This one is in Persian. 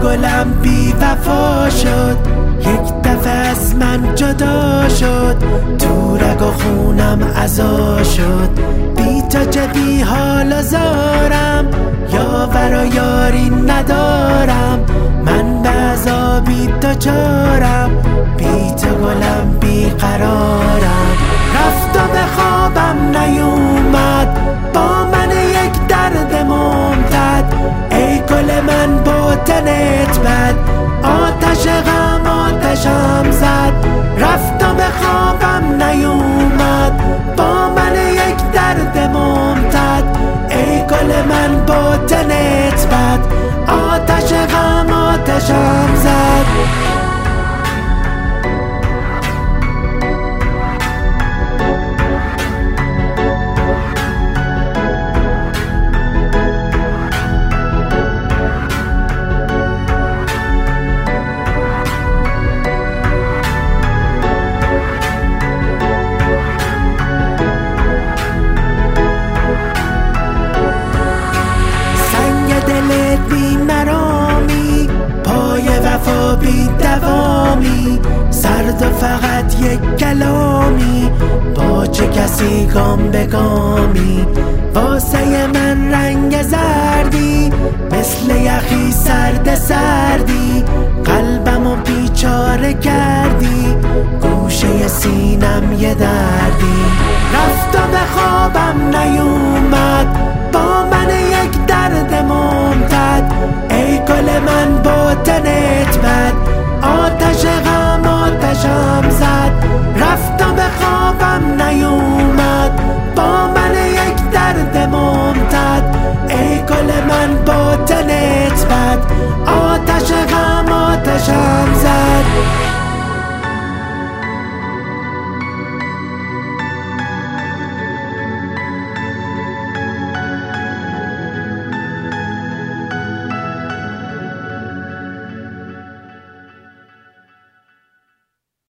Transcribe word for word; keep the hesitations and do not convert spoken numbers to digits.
گلم بی وفا شد، یک دفعه از من جدا شد، تو رگ و خونم عزا شد. بی تو چه بی حال و زارم، یاور و یاری ندارم، من به عذابی دچارم، بی تو گلم بی قرارم. رفت و به خوابم نیومد، با من یک درد ممتد، ای گل من باطنت بد، آتش غم آتشم زد. رفت و به خوابم نیومد، با من یک درد ممتد، ای گل من باطنت بد، آتش غم آتشم زد. بی مرامی، پای وفا بی دوامی، سرد و فقط یک کلامی، با چه کسی گام به گامی، واسه من رنگ زردی، مثل یخی سرد سردی، قلبمو بیچاره کردی، گوشه سینم یه دردی. رفت و به خوابم نیومد، با من یک درد ممتد، ای گل من باطنت